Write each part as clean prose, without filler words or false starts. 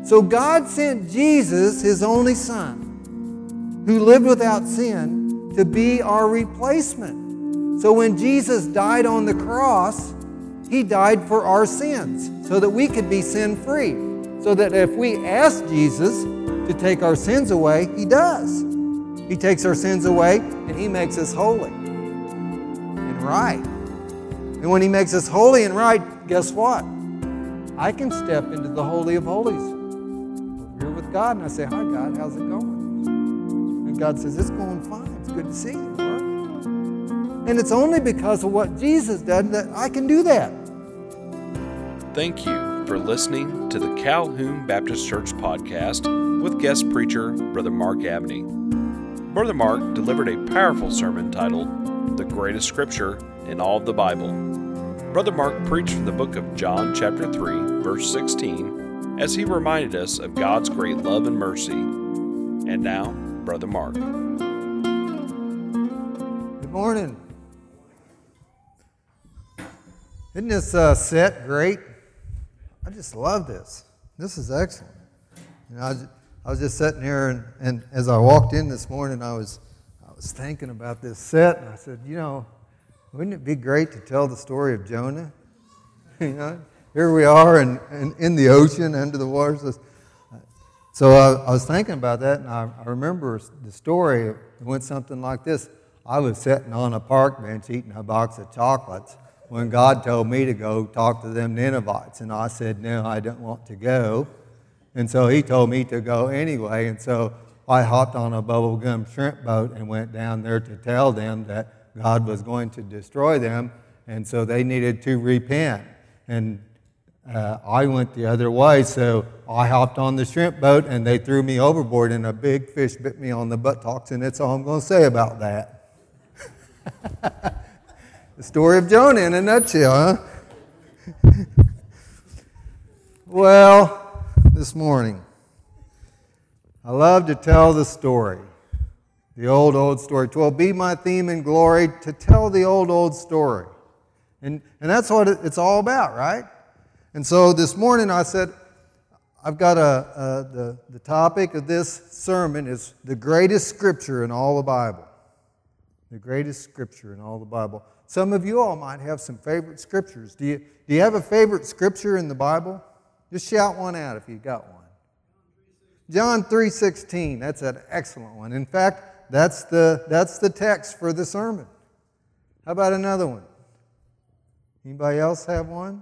So God sent Jesus, His only Son, who lived without sin, to be our replacement. So when Jesus died on the cross, He died for our sins so that we could be sin-free. So that if we ask Jesus to take our sins away, He does. He takes our sins away and He makes us holy and right. And when He makes us holy and right, guess what? I can step into the Holy of Holies. Over here with God, and I say, "Hi, God, how's it going?" And God says, "It's going fine. It's good to see you, Lord." And it's only because of what Jesus did that I can do that. Thank you for listening to the Calhoun Baptist Church podcast with guest preacher Brother Mark Abney. Brother Mark delivered a powerful sermon titled "The Greatest Scripture in All of the Bible." Brother Mark preached from the book of John chapter 3, verse 16, as he reminded us of God's great love and mercy. And now, Brother Mark. Good morning. Isn't this set great? I just love this. This is excellent. You know, I was just sitting here, and as I walked in this morning, I was thinking about this set, and I said, you know, wouldn't it be great to tell the story of Jonah? You know, here we are in the ocean, under the waters. So I was thinking about that, and I remember the story. It went something like this. I was sitting on a park bench eating a box of chocolates when God told me to go talk to them Ninevites. And I said, no, I don't want to go. And so He told me to go anyway. And so I hopped on a bubblegum shrimp boat and went down there to tell them that God was going to destroy them, and so they needed to repent. And I went the other way, so I hopped on the shrimp boat, and they threw me overboard, and a big fish bit me on the buttocks, and that's all I'm going to say about that. The story of Jonah in a nutshell, huh? Well, this morning, I love to tell the story. The old story. 'Twill be my theme and glory to tell the old story. And that's what it's all about, right? And so this morning I said, I've got the topic of this sermon is the greatest scripture in all the Bible. The greatest scripture in all the Bible. Some of you all might have some favorite scriptures. Do you have a favorite scripture in the Bible? Just shout one out if you got one. John 3:16. That's an excellent one. In fact, that's the text for the sermon. How about another one? Anybody else have one?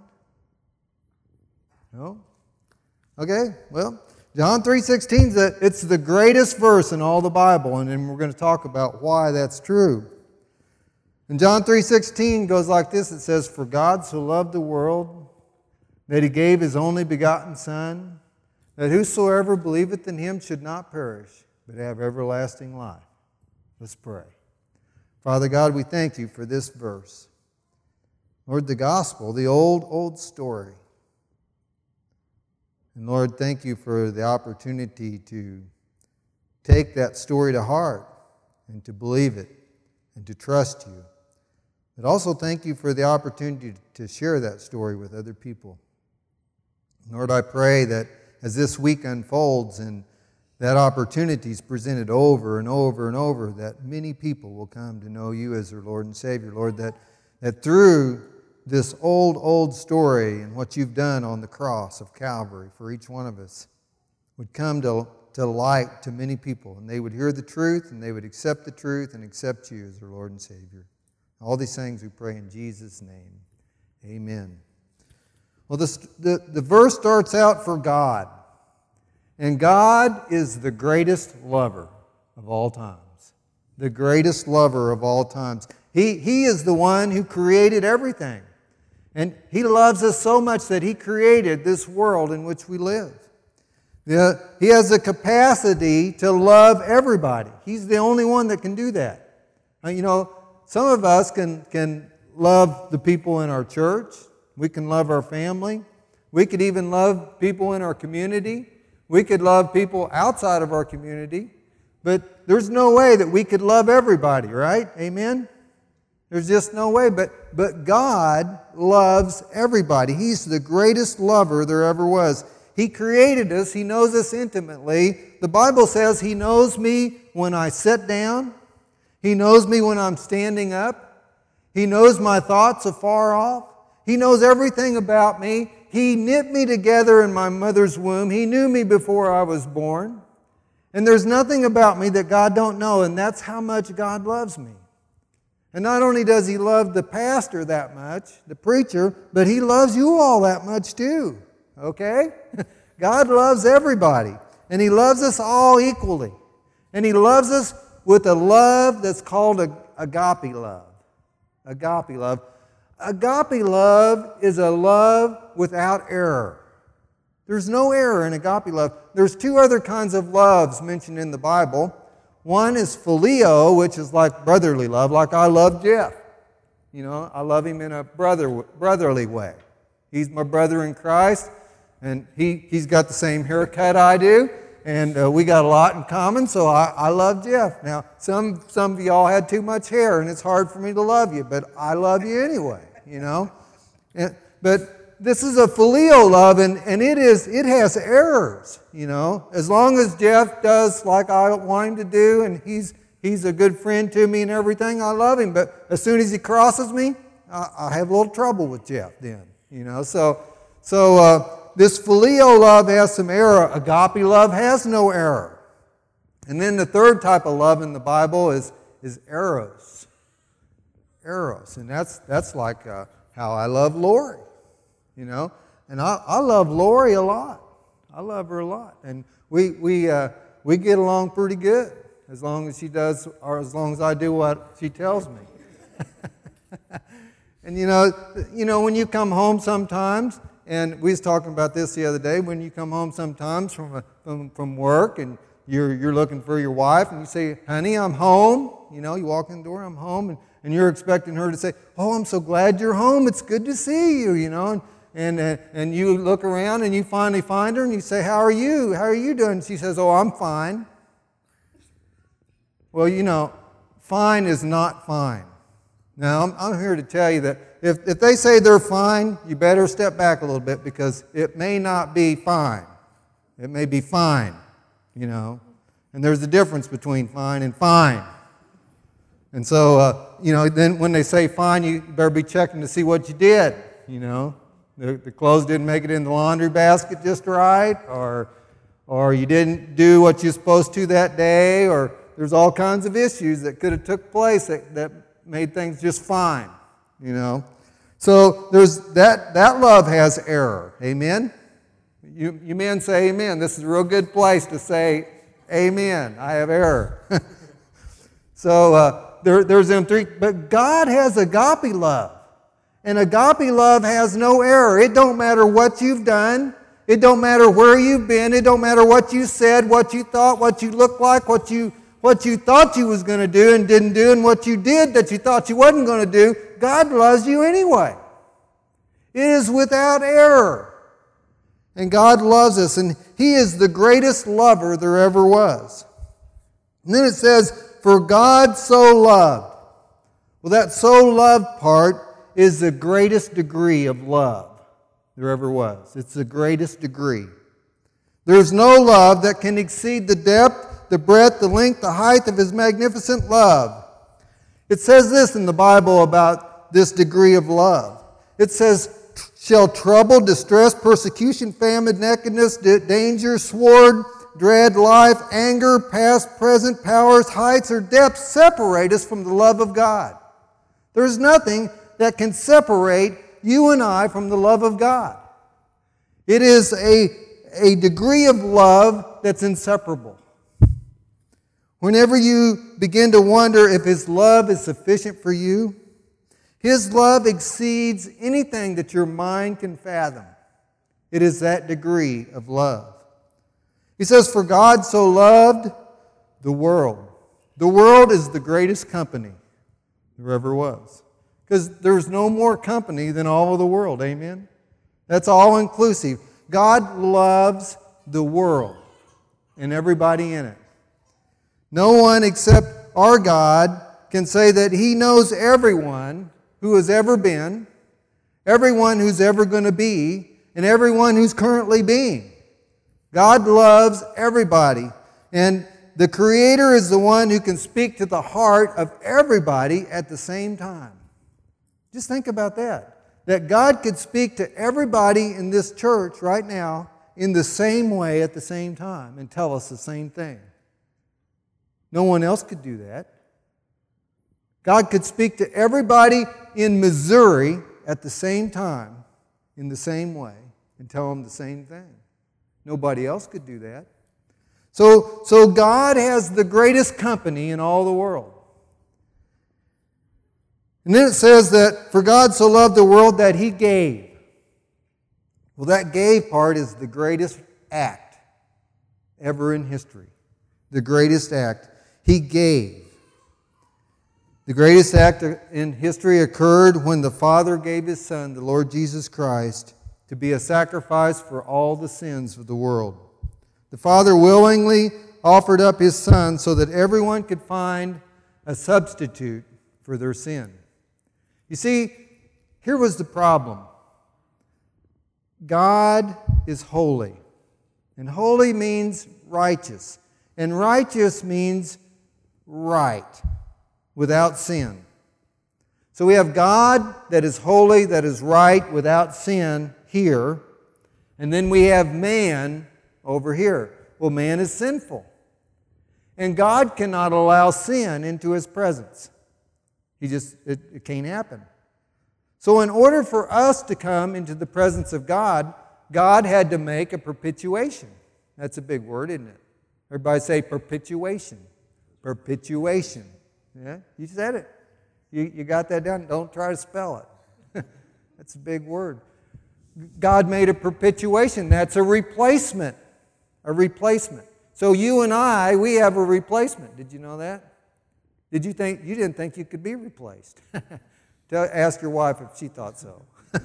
No? Okay, well, John 3:16, it's the greatest verse in all the Bible, and then we're going to talk about why that's true. And John 3:16 goes like this. It says, "For God so loved the world that He gave His only begotten Son, that whosoever believeth in Him should not perish, but have everlasting life." Let's pray. Father God, we thank You for this verse. Lord, the gospel, the old story. And Lord, thank You for the opportunity to take that story to heart and to believe it and to trust You. But also thank You for the opportunity to share that story with other people. Lord, I pray that as this week unfolds and that opportunity is presented over and over and over, that many people will come to know You as their Lord and Savior. Lord, that through this old story and what You've done on the cross of Calvary for each one of us would come to light to many people, and they would hear the truth, and they would accept the truth and accept You as their Lord and Savior. All these things we pray in Jesus' name. Amen. Well, the verse starts out for God. And God is the greatest lover of all times. The greatest lover of all times. He is the one who created everything. And He loves us so much that He created this world in which we live. He has the capacity to love everybody. He's the only one that can do that. You know, some of us can love the people in our church. We can love our family. We could even love people in our community. We could love people outside of our community, but there's no way that we could love everybody, right? Amen? There's just no way, but God loves everybody. He's the greatest lover there ever was. He created us. He knows us intimately. The Bible says He knows me when I sit down. He knows me when I'm standing up. He knows my thoughts afar off. He knows everything about me. He knit me together in my mother's womb. He knew me before I was born. And there's nothing about me that God don't know, and that's how much God loves me. And not only does He love the pastor that much, the preacher, but He loves you all that much too. Okay? God loves everybody. And He loves us all equally. And He loves us with a love that's called agape love. Agape love. Agape love is a love without error. There's no error in agape love. There's two other kinds of loves mentioned in the Bible. One is phileo, which is like brotherly love, like I love Jeff. You know, I love him in a brotherly way. He's my brother in Christ, and he's got the same haircut I do, and we got a lot in common, so I love Jeff. Now, some of y'all had too much hair, and it's hard for me to love you, but I love you anyway, you know. But this is a phileo love, and it has errors, you know. As long as Jeff does like I want him to do, and he's a good friend to me and everything, I love him. But as soon as he crosses me, I have a little trouble with Jeff then, you know. So this phileo love has some error. Agape love has no error. And then the third type of love in the Bible is eros. Eros, and that's like how I love Lori, you know. And I love Lori a lot. I love her a lot, and we get along pretty good as long as she does, or as long as I do what she tells me. And you know, when you come home sometimes, and we was talking about this the other day, when you come home sometimes from work and you're looking for your wife and you say, honey, I'm home. You know, you walk in the door, I'm home, and you're expecting her to say, oh, I'm so glad you're home. It's good to see you, you know. And you look around and you finally find her and you say, how are you? How are you doing? And she says, oh, I'm fine. Well, you know, fine is not fine. Now, I'm here to tell you that if they say they're fine, you better step back a little bit, because it may not be fine. It may be fine, you know. And there's a difference between fine and fine. And so, you know, then when they say fine, you better be checking to see what you did, you know. The clothes didn't make it in the laundry basket just right, or you didn't do what you're supposed to that day, or there's all kinds of issues that could have took place that made things just fine, you know. So there's that love has error. Amen? You men say amen. This is a real good place to say amen. I have error. So there's them three. But God has agape love. And agape love has no error. It don't matter what you've done. It don't matter where you've been. It don't matter what you said, what you thought, what you looked like, what you thought you was going to do and didn't do, and what you did that you thought you wasn't going to do. God loves you anyway. It is without error. And God loves us, and He is the greatest lover there ever was. And then it says, for God so loved. Well, that so loved part is the greatest degree of love there ever was. It's the greatest degree. There's no love that can exceed the depth, the breadth, the length, the height of His magnificent love. It says this in the Bible about this degree of love. It says, shall trouble, distress, persecution, famine, nakedness, danger, sword, dread, life, anger, past, present, powers, heights, or depths separate us from the love of God. There's nothing that can separate you and I from the love of God. It is a degree of love that's inseparable. Whenever you begin to wonder if His love is sufficient for you, His love exceeds anything that your mind can fathom. It is that degree of love. He says, for God so loved the world. The world is the greatest company there ever was. Because there's no more company than all of the world. Amen? That's all inclusive. God loves the world and everybody in it. No one except our God can say that He knows everyone who has ever been, everyone who's ever going to be, and everyone who's currently being. God loves everybody. And the Creator is the one who can speak to the heart of everybody at the same time. Just think about that. That God could speak to everybody in this church right now in the same way at the same time and tell us the same thing. No one else could do that. God could speak to everybody in Missouri at the same time in the same way and tell them the same thing. Nobody else could do that. So God has the greatest company in all the world. And then it says that for God so loved the world that He gave. Well, that gave part is the greatest act ever in history. The greatest act. He gave. The greatest act in history occurred when the Father gave His Son, the Lord Jesus Christ, to be a sacrifice for all the sins of the world. The Father willingly offered up His Son so that everyone could find a substitute for their sin. You see, here was the problem. God is holy. And holy means righteous. And righteous means right, without sin. So we have God that is holy, that is right, without sin here. And then we have man over here. Well, man is sinful. And God cannot allow sin into His presence. It can't happen. So in order for us to come into the presence of God, God had to make a propitiation. That's a big word, isn't it? Everybody say perpetuation. Perpetuation. Yeah, you said it. You got that down? Don't try to spell it. That's a big word. God made a perpetuation. That's a replacement. A replacement. So you and I, we have a replacement. Did you know that? You didn't think you could be replaced? Ask your wife if she thought so.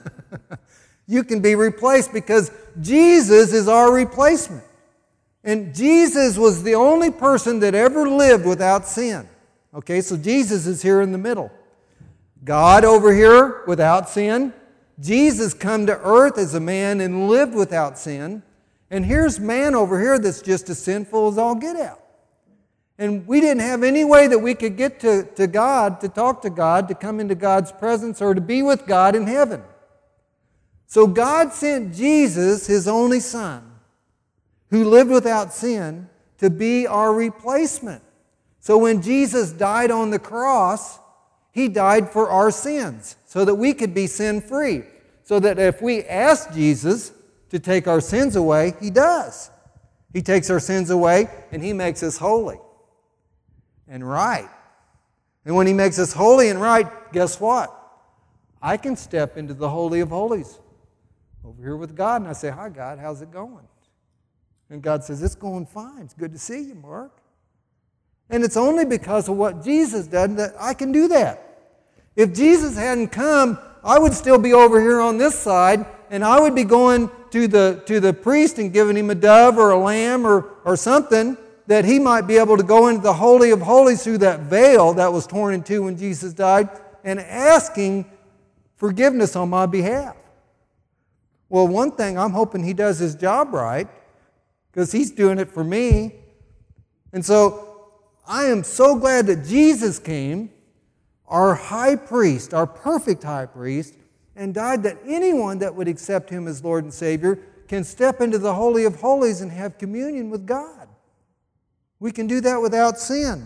You can be replaced because Jesus is our replacement. And Jesus was the only person that ever lived without sin. Okay, so Jesus is here in the middle. God over here without sin. Jesus come to earth as a man and lived without sin. And here's man over here that's just as sinful as all get out. And we didn't have any way that we could get to God, to talk to God, to come into God's presence, or to be with God in heaven. So God sent Jesus, His only Son, who lived without sin, to be our replacement. So when Jesus died on the cross, He died for our sins, so that we could be sin-free. So that if we ask Jesus to take our sins away, He does. He takes our sins away, and He makes us holy and right. And when He makes us holy and right, guess what? I can step into the Holy of Holies over here with God, and I say, "Hi, God, how's it going?" And God says, "It's going fine. It's good to see you, Mark." And it's only because of what Jesus did that I can do that. If Jesus hadn't come, I would still be over here on this side, and I would be going to the priest and giving him a dove or a lamb or something that he might be able to go into the Holy of Holies through that veil that was torn in two when Jesus died and asking forgiveness on my behalf. Well, one thing, I'm hoping He does His job right because He's doing it for me. And so I am so glad that Jesus came, our high priest, our perfect high priest, and died that anyone that would accept Him as Lord and Savior can step into the Holy of Holies and have communion with God. We can do that without sin.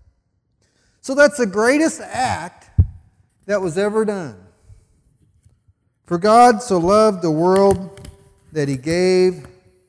So that's the greatest act that was ever done. For God so loved the world that He gave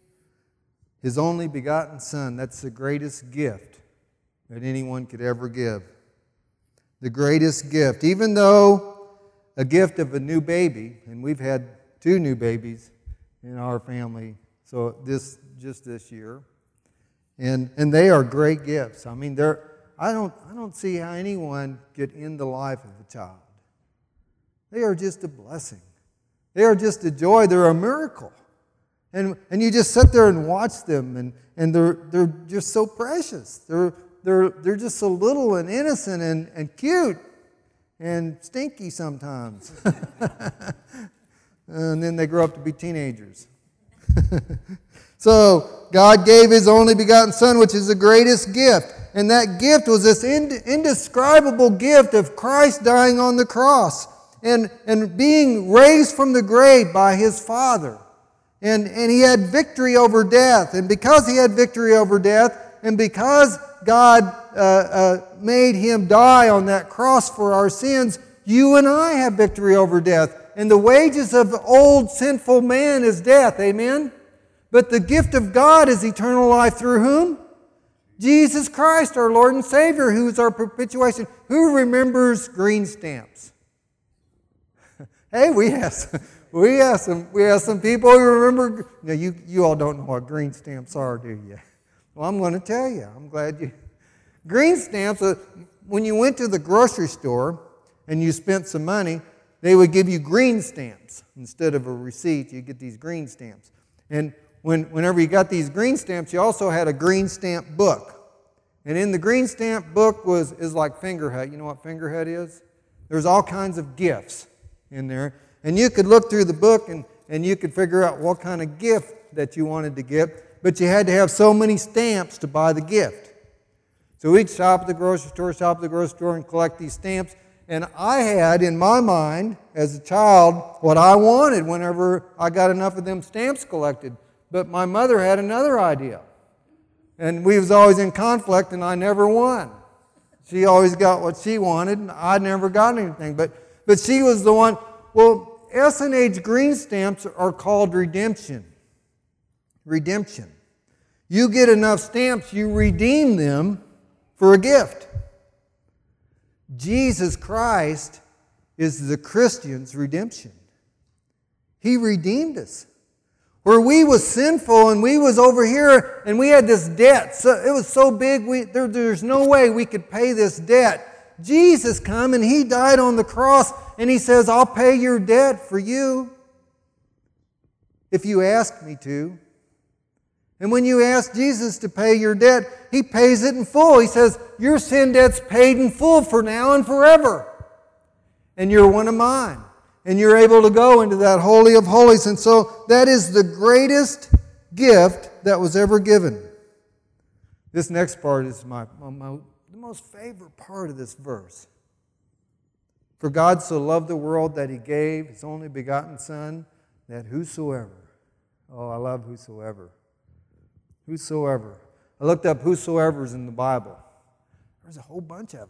His only begotten Son. That's the greatest gift that anyone could ever give. The greatest gift. Even though a gift of a new baby, and we've had 2 new babies in our family, so this year. And they are great gifts. I mean, I don't see how anyone could end the life of a child. They are just a blessing. They are just a joy. They're a miracle. And you just sit there and watch them, and they're just so precious. They're just so little and innocent and cute and stinky sometimes. And then they grow up to be teenagers. So God gave His only begotten Son, which is the greatest gift. And that gift was this indescribable gift of Christ dying on the cross and being raised from the grave by His Father. And He had victory over death. And because He had victory over death, and because God made Him die on that cross for our sins, you and I have victory over death. And the wages of the old sinful man is death. Amen? But the gift of God is eternal life through whom? Jesus Christ, our Lord and Savior, who is our propitiation. Who remembers green stamps? Hey, we have some people who remember. Now, you all don't know what green stamps are, do you? Well, I'm going to tell you. I'm glad you. Green stamps, when you went to the grocery store and you spent some money, they would give you green stamps. Instead of a receipt, you get these green stamps. And whenever you got these green stamps, you also had a green stamp book. And in the green stamp book is like Fingerhut. You know what Fingerhut is? There's all kinds of gifts in there. And you could look through the book and you could figure out what kind of gift that you wanted to give. But you had to have so many stamps to buy the gift. So we'd shop at the grocery store and collect these stamps. And I had in my mind, as a child, what I wanted whenever I got enough of them stamps collected. But my mother had another idea. And we was always in conflict, and I never won. She always got what she wanted, and I never got anything. But she was the one. Well, S&H green stamps are called redemption. Redemption. You get enough stamps, you redeem them for a gift. Jesus Christ is the Christian's redemption. He redeemed us. Where we was sinful and we was over here and we had this debt. So it was so big, there's no way we could pay this debt. Jesus come and He died on the cross and He says, I'll pay your debt for you if you ask me to. And when you ask Jesus to pay your debt, He pays it in full. He says, your sin debt's paid in full for now and forever. And you're one of mine. And you're able to go into that Holy of Holies. And so that is the greatest gift that was ever given. This next part is the most favorite part of this verse. For God so loved the world that He gave His only begotten Son, that whosoever. Oh, I love whosoever. Whosoever. I looked up whosoever's in the Bible. There's a whole bunch of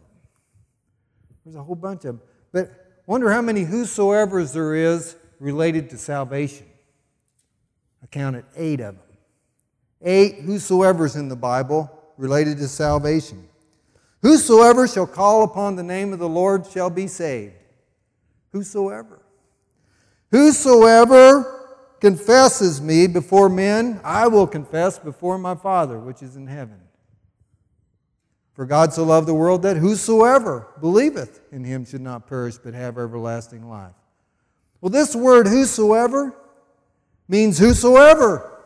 them. But wonder how many whosoevers there is related to salvation. I counted 8 of them. 8 whosoevers in the Bible related to salvation. Whosoever shall call upon the name of the Lord shall be saved. Whosoever. Whosoever confesses me before men, I will confess before my Father which is in heaven. For God so loved the world that whosoever believeth in Him should not perish but have everlasting life. Well, this word whosoever means whosoever.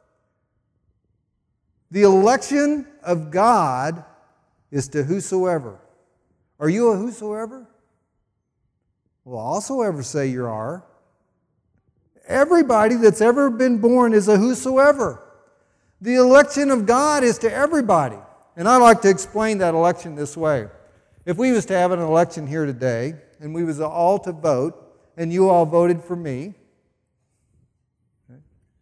The election of God is to whosoever. Are you a whosoever? Well, also say you are. Everybody that's ever been born is a whosoever. The election of God is to everybody. And I like to explain that election this way. If we was to have an election here today, and we was all to vote, and you all voted for me, okay?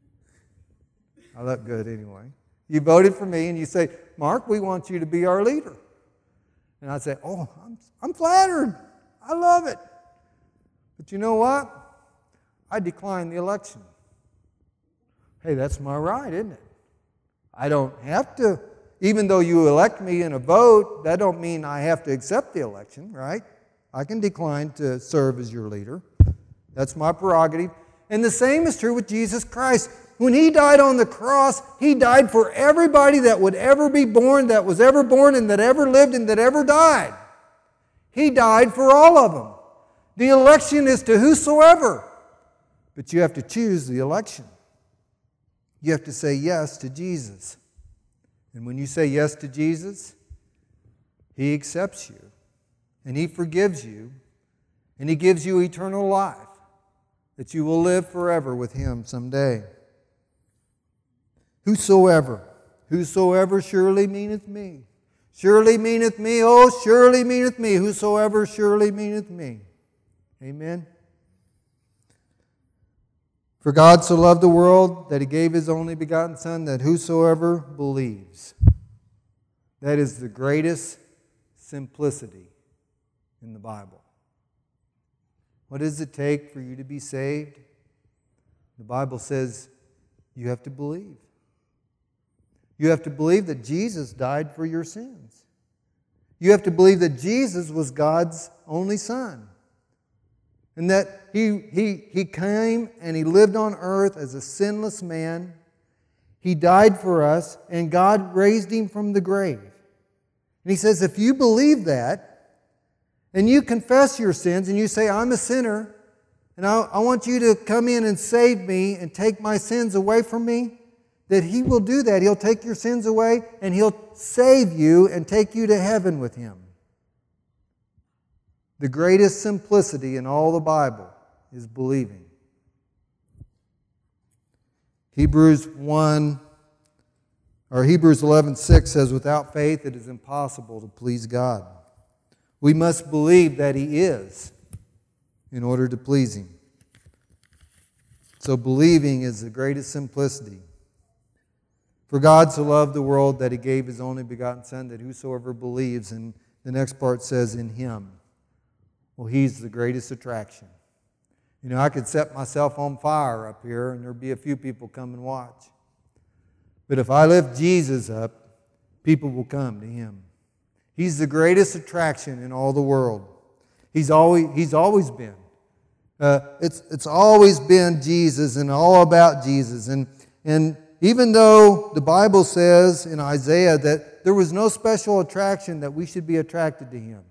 I look good anyway. You voted for me, and you say, Mark, we want you to be our leader. And I'd say, oh, I'm flattered. I love it. But you know what? I decline the election. Hey, that's my right, isn't it? I don't have to, even though you elect me in a vote, that don't mean I have to accept the election, right? I can decline to serve as your leader. That's my prerogative. And the same is true with Jesus Christ. When He died on the cross, He died for everybody that would ever be born, that was ever born, and that ever lived, and that ever died. He died for all of them. The election is to whosoever. But you have to choose the election. You have to say yes to Jesus. And when you say yes to Jesus, He accepts you. And He forgives you. And He gives you eternal life, that you will live forever with Him someday. Whosoever. Whosoever surely meaneth me. Surely meaneth me, oh, surely meaneth me. Whosoever surely meaneth me. Amen. For God so loved the world that He gave His only begotten Son, that whosoever believes. That is the greatest simplicity in the Bible. What does it take for you to be saved? The Bible says you have to believe. You have to believe that Jesus died for your sins. You have to believe that Jesus was God's only Son. And that He came and He lived on earth as a sinless man. He died for us, and God raised Him from the grave. And He says, if you believe that, and you confess your sins, and you say, I'm a sinner, and I want you to come in and save me and take my sins away from me, that He will do that. He'll take your sins away, and He'll save you and take you to heaven with Him. The greatest simplicity in all the Bible is believing. Hebrews 11:6 says, without faith it is impossible to please God. We must believe that He is in order to please Him. So believing is the greatest simplicity. For God so loved the world that He gave His only begotten Son, that whosoever believes, and the next part says, in Him. Well, He's the greatest attraction. You know, I could set myself on fire up here and there'd be a few people come and watch. But if I lift Jesus up, people will come to Him. He's the greatest attraction in all the world. He's always been. It's always been Jesus and all about Jesus. And even though the Bible says in Isaiah that there was no special attraction that we should be attracted to Him.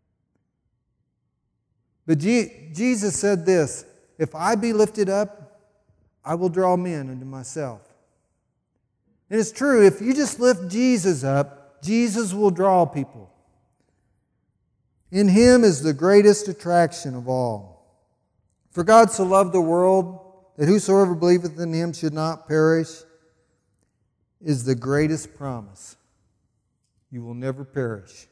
But Jesus said this, if I be lifted up, I will draw men unto myself. And it's true, if you just lift Jesus up, Jesus will draw people. In Him is the greatest attraction of all. For God so loved the world that whosoever believeth in Him should not perish, is the greatest promise. You will never perish.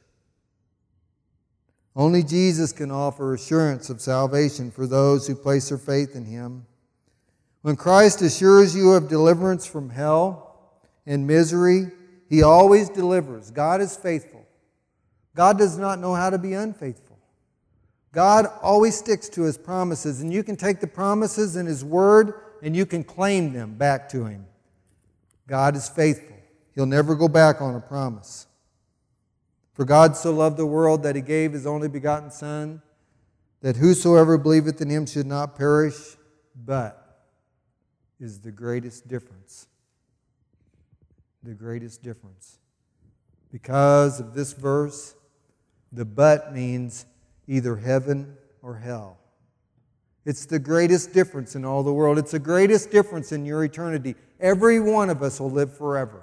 Only Jesus can offer assurance of salvation for those who place their faith in Him. When Christ assures you of deliverance from hell and misery, He always delivers. God is faithful. God does not know how to be unfaithful. God always sticks to His promises, and you can take the promises in His Word and you can claim them back to Him. God is faithful. He'll never go back on a promise. For God so loved the world that He gave His only begotten Son, that whosoever believeth in Him should not perish, but is the greatest difference. The greatest difference. Because of this verse, the but means either heaven or hell. It's the greatest difference in all the world. It's the greatest difference in your eternity. Every one of us will live forever.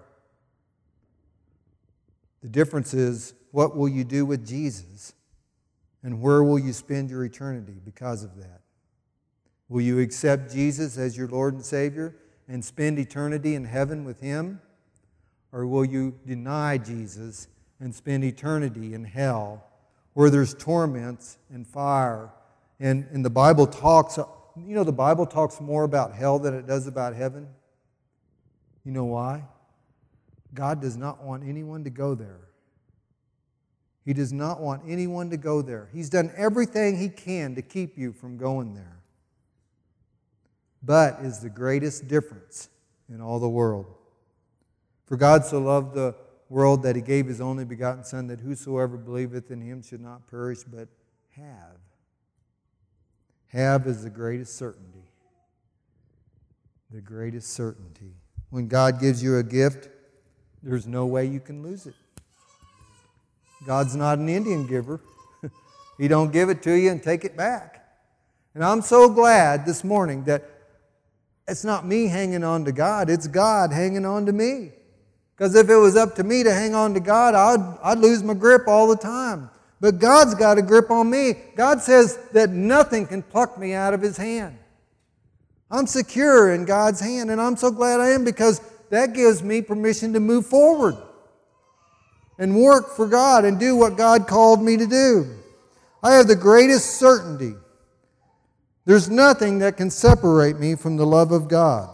The difference is, what will you do with Jesus? And where will you spend your eternity because of that? Will you accept Jesus as your Lord and Savior and spend eternity in heaven with Him? Or will you deny Jesus and spend eternity in hell where there's torments and fire? And the Bible talks, the Bible talks more about hell than it does about heaven. You know why? God does not want anyone to go there. He does not want anyone to go there. He's done everything He can to keep you from going there. But is the greatest difference in all the world. For God so loved the world that He gave His only begotten Son, that whosoever believeth in Him should not perish, but have. Have is the greatest certainty. The greatest certainty. When God gives you a gift, there's no way you can lose it. God's not an Indian giver. He don't give it to you and take it back. And I'm so glad this morning that it's not me hanging on to God, it's God hanging on to me. Because if it was up to me to hang on to God, I'd lose my grip all the time. But God's got a grip on me. God says that nothing can pluck me out of His hand. I'm secure in God's hand, and I'm so glad I am, because that gives me permission to move forward and work for God and do what God called me to do. I have the greatest certainty. There's nothing that can separate me from the love of God.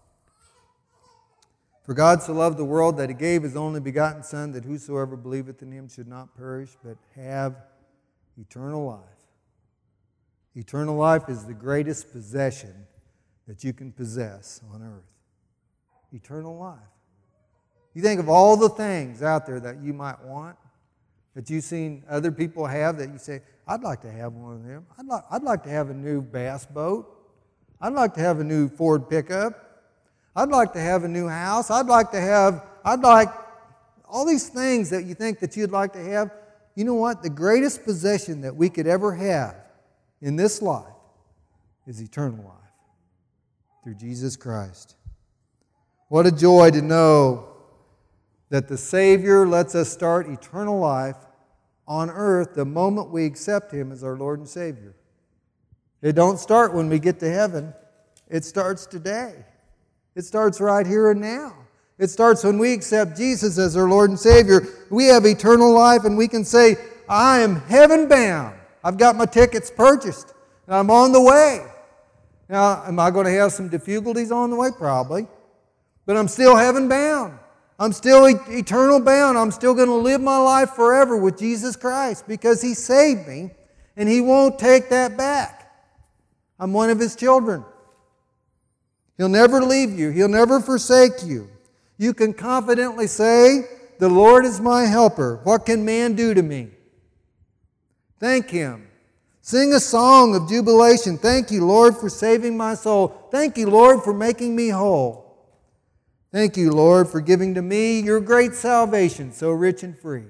For God so loved the world that He gave His only begotten Son, that whosoever believeth in Him should not perish, but have eternal life. Eternal life is the greatest possession that you can possess on earth. Eternal life. You think of all the things out there that you might want, that you've seen other people have, that you say, I'd like to have one of them. I'd like to have a new bass boat. I'd like to have a new Ford pickup. I'd like to have a new house. I'd like all these things that you think that you'd like to have. You know what? The greatest possession that we could ever have in this life is eternal life through Jesus Christ. What a joy to know that the Savior lets us start eternal life on earth the moment we accept Him as our Lord and Savior. It don't start when we get to heaven. It starts today. It starts right here and now. It starts when we accept Jesus as our Lord and Savior. We have eternal life, and we can say, I am heaven bound. I've got my tickets purchased, and I'm on the way. Now, am I going to have some difficulties on the way? Probably. But I'm still heaven bound. I'm still eternal bound. I'm still going to live my life forever with Jesus Christ because He saved me, and He won't take that back. I'm one of His children. He'll never leave you. He'll never forsake you. You can confidently say, the Lord is my helper. What can man do to me? Thank Him. Sing a song of jubilation. Thank you, Lord, for saving my soul. Thank you, Lord, for making me whole. Thank you, Lord, for giving to me your great salvation, so rich and free.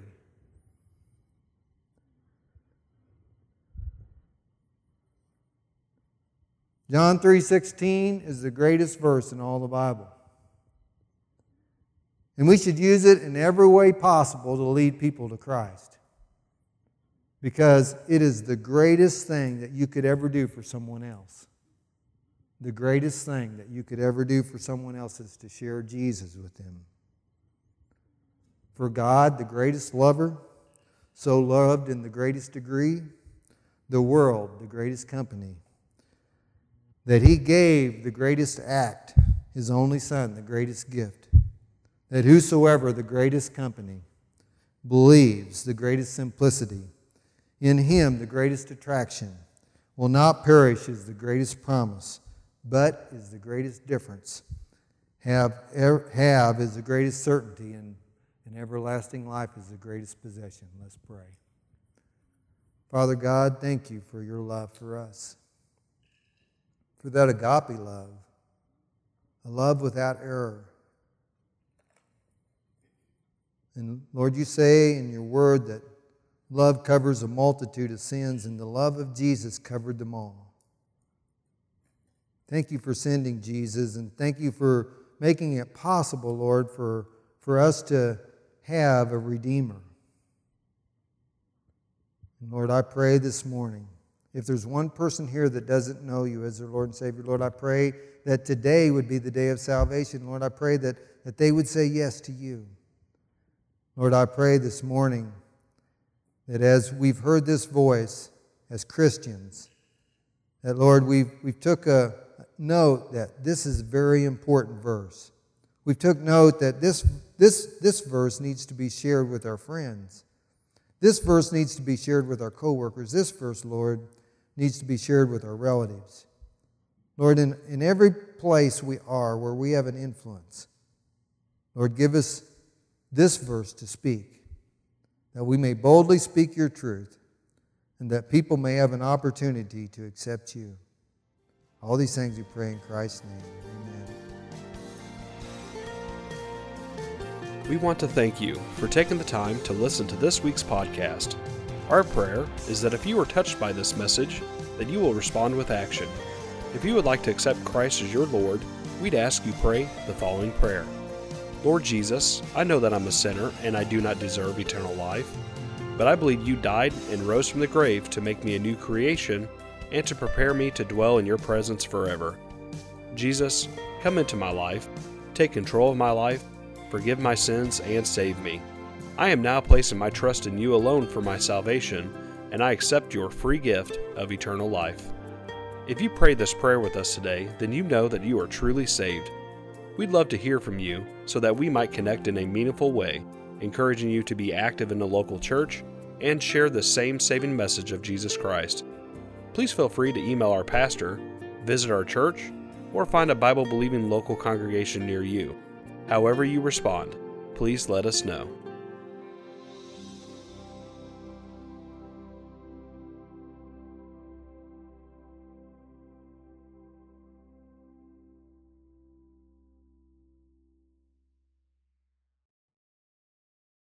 John 3:16 is the greatest verse in all the Bible. And we should use it in every way possible to lead people to Christ. Because it is the greatest thing that you could ever do for someone else. The greatest thing that you could ever do for someone else is to share Jesus with them. For God, the greatest lover, so loved in the greatest degree, the world, the greatest company, that He gave the greatest act, His only Son, the greatest gift, that whosoever, the greatest company, believes, the greatest simplicity, in Him, the greatest attraction, will not perish is the greatest promise, but is the greatest difference. Have is the greatest certainty, and everlasting life is the greatest possession. Let's pray. Father God, thank You for Your love for us. For that agape love, a love without error. And Lord, You say in Your word that love covers a multitude of sins, and the love of Jesus covered them all. Thank You for sending Jesus, and thank You for making it possible, Lord, for us to have a Redeemer. And Lord, I pray this morning, if there's one person here that doesn't know You as their Lord and Savior, Lord, I pray that today would be the day of salvation. Lord, I pray that they would say yes to You. Lord, I pray this morning that as we've heard this voice as Christians, that, Lord, we've took a note that this is a very important verse. We've took note that this verse needs to be shared with our friends. This verse needs to be shared with our coworkers. This verse, Lord, needs to be shared with our relatives. Lord, in every place we are where we have an influence, Lord, give us this verse to speak, that we may boldly speak Your truth, and that people may have an opportunity to accept You. All these things we pray in Christ's name. Amen. We want to thank you for taking the time to listen to this week's podcast. Our prayer is that if you were touched by this message, that you will respond with action. If you would like to accept Christ as your Lord, we'd ask you pray the following prayer. Lord Jesus, I know that I'm a sinner and I do not deserve eternal life, but I believe You died and rose from the grave to make me a new creation and to prepare me to dwell in Your presence forever. Jesus, come into my life, take control of my life, forgive my sins, and save me. I am now placing my trust in you alone for my salvation, and I accept your free gift of eternal life. If you prayed this prayer with us today, then you know that you are truly saved. We'd love to hear from you so that we might connect in a meaningful way, encouraging you to be active in the local church and share the same saving message of Jesus Christ. Please feel free to email our pastor, visit our church, or find a Bible-believing local congregation near you. However you respond, please let us know.